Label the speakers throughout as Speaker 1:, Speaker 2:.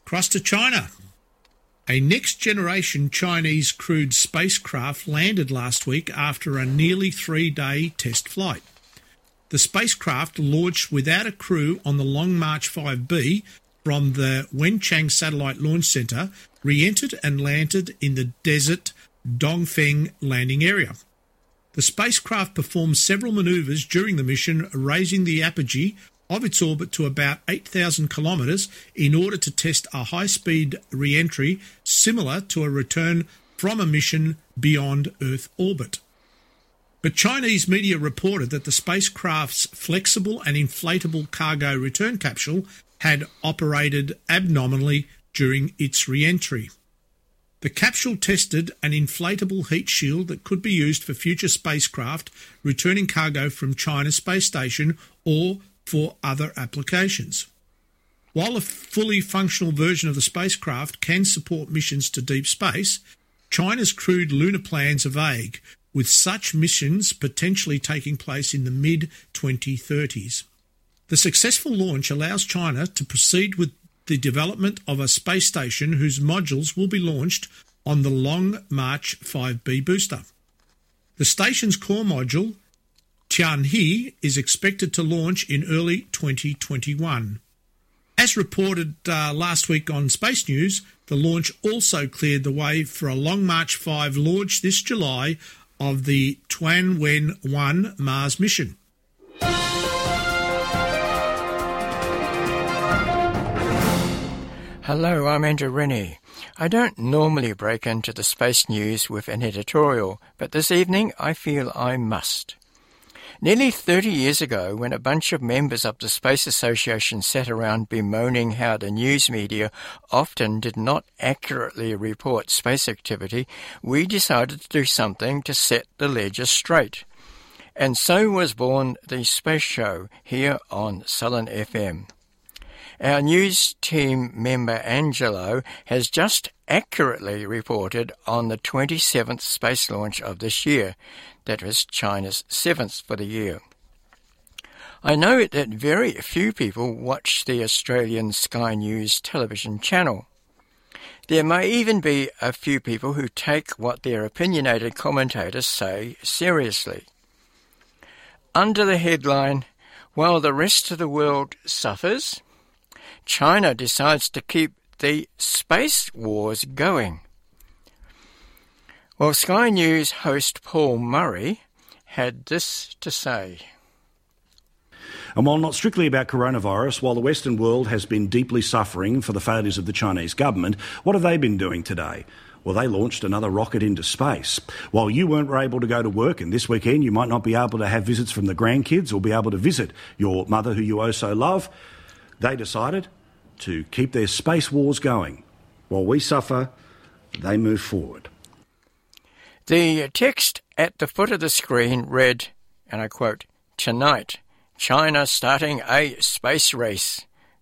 Speaker 1: Across to China. A next-generation Chinese crewed spacecraft landed last week after a nearly 3-day test flight. The spacecraft launched without a crew on the Long March 5B from the Wenchang Satellite Launch Center, re-entered and landed in the desert Dongfeng landing area. The spacecraft performed several manoeuvres during the mission, raising the apogee of its orbit to about 8,000 kilometres in order to test a high-speed re-entry similar to a return from a mission beyond Earth orbit. But Chinese media reported that the spacecraft's flexible and inflatable cargo return capsule had operated abnormally during its re-entry. The capsule tested an inflatable heat shield that could be used for future spacecraft returning cargo from China Space Station or for other applications. While a fully functional version of the spacecraft can support missions to deep space, China's crewed lunar plans are vague, with such missions potentially taking place in the mid-2030s. The successful launch allows China to proceed with the development of a space station whose modules will be launched on the Long March 5B booster. The station's core module, Tianhe, is expected to launch in early 2021. As reported last week on Space News, the launch also cleared the way for a Long March 5 launch this July of the Tianwen-1 Mars mission.
Speaker 2: Hello, I'm Andrew Rennie. I don't normally break into the space news with an editorial, but this evening I feel I must. Nearly 30 years ago, when a bunch of members of the Space Association sat around bemoaning how the news media often did not accurately report space activity, we decided to do something to set the ledger straight. And so was born the Space Show here on Southern FM. Our news team member Angelo has just accurately reported on the 27th space launch of this year. That was China's 7th for the year. I know that very few people watch the Australian Sky News television channel. There may even be a few people who take what their opinionated commentators say seriously. Under the headline, "While the rest of the world suffers, China decides to keep the space wars going." Well, Sky News host Paul Murray had this to say.
Speaker 3: And while not strictly about coronavirus, while the Western world has been deeply suffering for the failures of the Chinese government, what have they been doing today? Well, they launched another rocket into space. While you weren't able to go to work, and this weekend you might not be able to have visits from the grandkids or be able to visit your mother who you oh so love, they decided to keep their space wars going. While we suffer, they move forward.
Speaker 2: The text at the foot of the screen read, and I quote, "Tonight, China starting a space race?" ?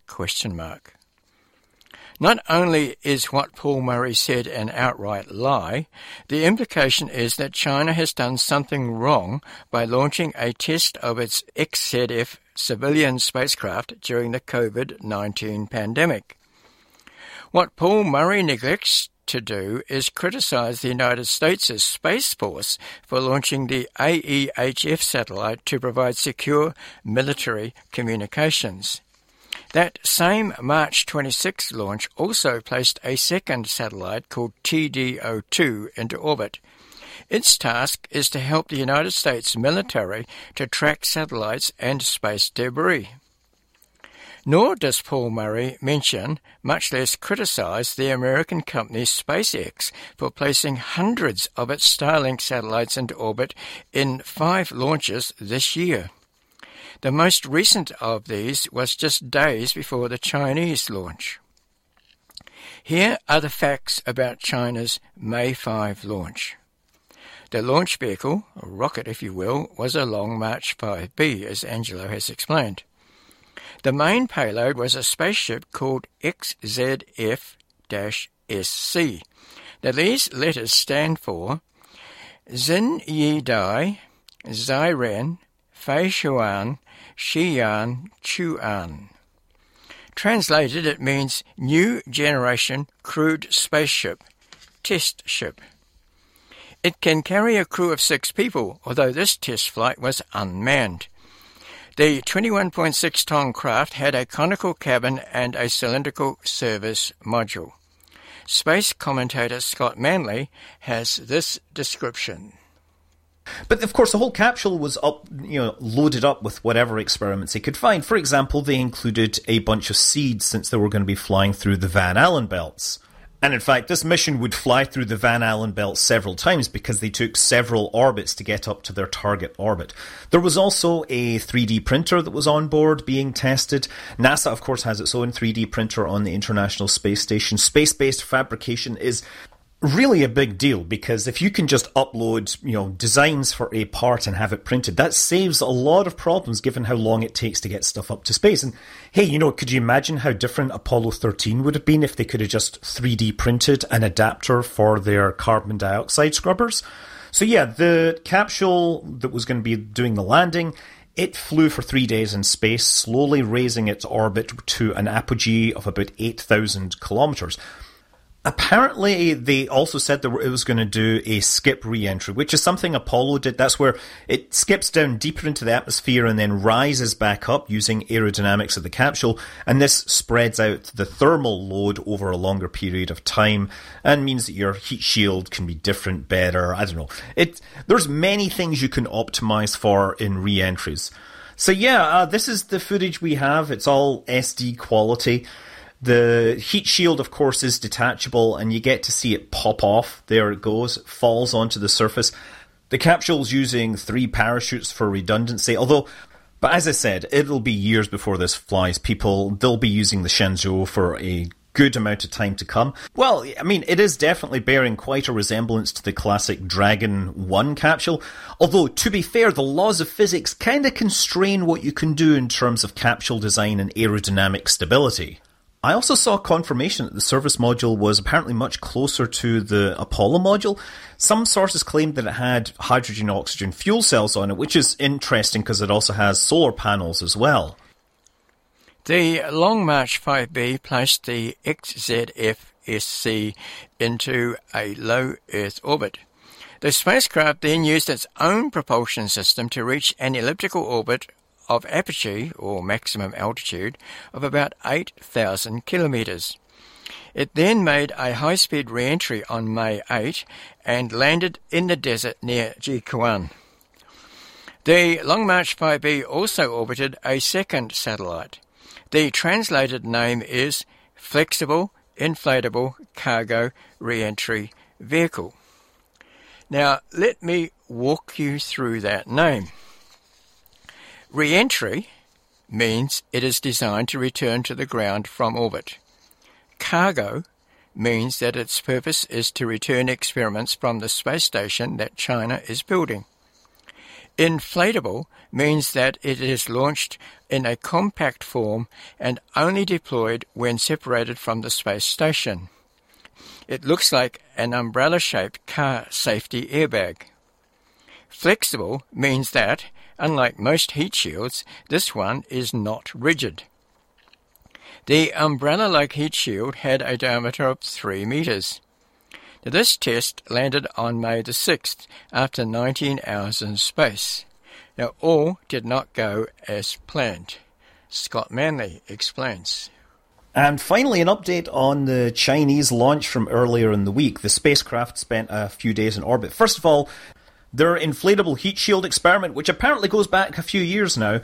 Speaker 2: Not only is what Paul Murray said an outright lie, the implication is that China has done something wrong by launching a test of its XZF civilian spacecraft during the COVID-19 pandemic. What Paul Murray neglects to do is criticise the United States' Space Force for launching the AEHF satellite to provide secure military communications. That same March 26 launch also placed a second satellite called TD-02 into orbit. Its task is to help the United States military to track satellites and space debris. Nor does Paul Murray mention, much less criticise, the American company SpaceX for placing hundreds of its Starlink satellites into orbit in 5 launches this year. The most recent of these was just days before the Chinese launch. Here are the facts about China's May 5 launch. The launch vehicle, a rocket if you will, was a Long March 5B, as Angelo has explained. The main payload was a spaceship called XZF-SC. Now these letters stand for Xin Yi Dai, Zairen, Fei Xuan, Xi'an, Chuan. Translated, it means New Generation Crewed Spaceship, Test Ship. It can carry a crew of 6 people, although this test flight was unmanned. The 21.6-ton craft had a conical cabin and a cylindrical service module. Space commentator Scott Manley has this description.
Speaker 4: But of course, the whole capsule was loaded up with whatever experiments they could find. For example, they included a bunch of seeds since they were going to be flying through the Van Allen belts. And in fact, this mission would fly through the Van Allen belt several times because they took several orbits to get up to their target orbit. There was also a 3D printer that was on board being tested. NASA, of course, has its own 3D printer on the International Space Station. Space-based fabrication is really a big deal because if you can just upload, designs for a part and have it printed, that saves a lot of problems given how long it takes to get stuff up to space. And hey, could you imagine how different Apollo 13 would have been if they could have just 3D printed an adapter for their carbon dioxide scrubbers? So yeah, the capsule that was going to be doing the landing, it flew for 3 days in space, slowly raising its orbit to an apogee of about 8,000 kilometers. Apparently, they also said that it was going to do a skip re-entry, which is something Apollo did. That's where it skips down deeper into the atmosphere and then rises back up using aerodynamics of the capsule. And this spreads out the thermal load over a longer period of time and means that your heat shield can be different, better. I don't know. There's many things you can optimize for in re-entries. So yeah, this is the footage we have. It's all SD quality. The heat shield, of course, is detachable, and you get to see it pop off. There it goes. It falls onto the surface. The capsule's using 3 parachutes for redundancy, but as I said, it'll be years before this flies. They'll be using the Shenzhou for a good amount of time to come. Well, I mean, it is definitely bearing quite a resemblance to the classic Dragon 1 capsule, although, to be fair, the laws of physics kind of constrain what you can do in terms of capsule design and aerodynamic stability. I also saw confirmation that the service module was apparently much closer to the Apollo module. Some sources claimed that it had hydrogen-oxygen fuel cells on it, which is interesting because it also has solar panels as well.
Speaker 2: The Long March 5B placed the XZF-SC into a low Earth orbit. The spacecraft then used its own propulsion system to reach an elliptical orbit of apogee, or maximum altitude, of about 8,000 kilometres. It then made a high-speed re-entry on May 8 and landed in the desert near Jiuquan. The Long March 5B also orbited a second satellite. The translated name is Flexible Inflatable Cargo Re-entry Vehicle. Now, let me walk you through that name. Re-entry means it is designed to return to the ground from orbit. Cargo means that its purpose is to return experiments from the space station that China is building. Inflatable means that it is launched in a compact form and only deployed when separated from the space station. It looks like an umbrella-shaped car safety airbag. Flexible means that, unlike most heat shields, this one is not rigid. The umbrella-like heat shield had a diameter of 3 meters. Now, this test landed on May the 6th after 19 hours in space. Now, all did not go as planned. Scott Manley explains.
Speaker 4: And finally, an update on the Chinese launch from earlier in the week. The spacecraft spent a few days in orbit. First of all, their inflatable heat shield experiment, which apparently goes back a few years now,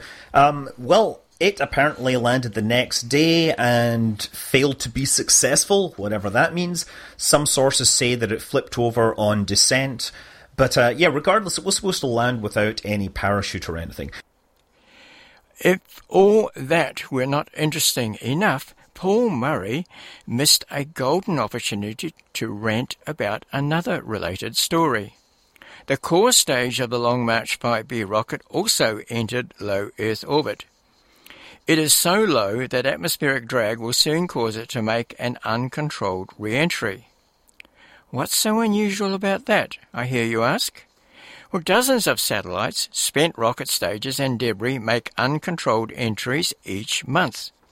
Speaker 4: it apparently landed the next day and failed to be successful, whatever that means. Some sources say that it flipped over on descent. But regardless, it was supposed to land without any parachute or anything.
Speaker 2: If all that were not interesting enough, Paul Murray missed a golden opportunity to rant about another related story. The core stage of the Long March 5B rocket also entered low Earth orbit. It is so low that atmospheric drag will soon cause it to make an uncontrolled re-entry. What's so unusual about that, I hear you ask? Well, dozens of satellites, spent rocket stages and debris make uncontrolled entries each month.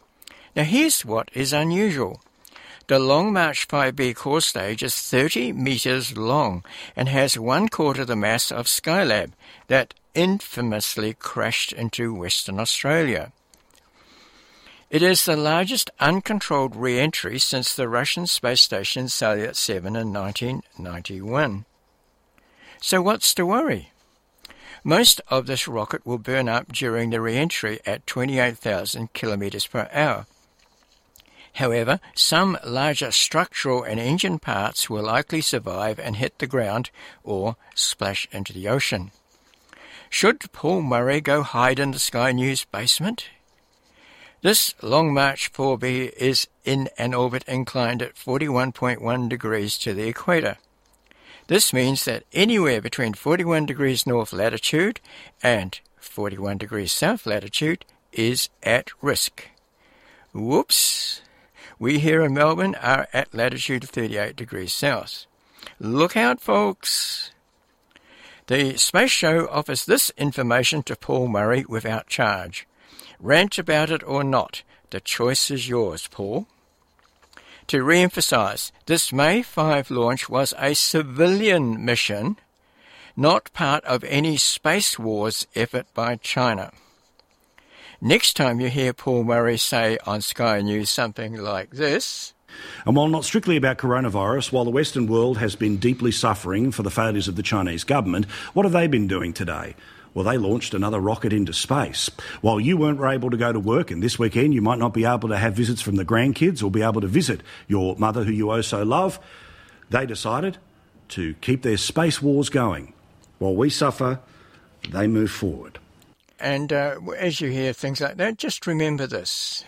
Speaker 2: Now here's what is unusual. The Long March 5B core stage is 30 metres long and has 1/4 the mass of Skylab that infamously crashed into Western Australia. It is the largest uncontrolled re-entry since the Russian space station Salyut 7 in 1991. So what's to worry? Most of this rocket will burn up during the re-entry at 28,000 kilometres per hour. However, some larger structural and engine parts will likely survive and hit the ground or splash into the ocean. Should Paul Murray go hide in the Sky News basement? This Long March 4B is in an orbit inclined at 41.1 degrees to the equator. This means that anywhere between 41 degrees north latitude and 41 degrees south latitude is at risk. Whoops! We here in Melbourne are at latitude 38 degrees south. Look out, folks! The Space Show offers this information to Paul Murray without charge. Rant about it or not, the choice is yours, Paul. To re-emphasise, this May 5 launch was a civilian mission, not part of any Space Wars effort by China. Next time you hear Paul Murray say on Sky News something like this...
Speaker 3: And while not strictly about coronavirus, while the Western world has been deeply suffering for the failures of the Chinese government, what have they been doing today? Well, they launched another rocket into space. While you weren't able to go to work, and this weekend you might not be able to have visits from the grandkids or be able to visit your mother who you oh so love, they decided to keep their space wars going. While we suffer, they move forward.
Speaker 2: And as you hear things like that, just remember this.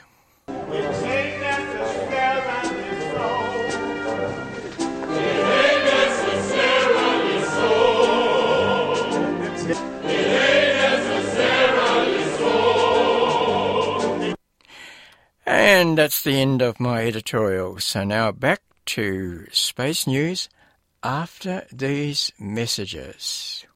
Speaker 2: And that's the end of my editorial. So now back to Space News after these messages.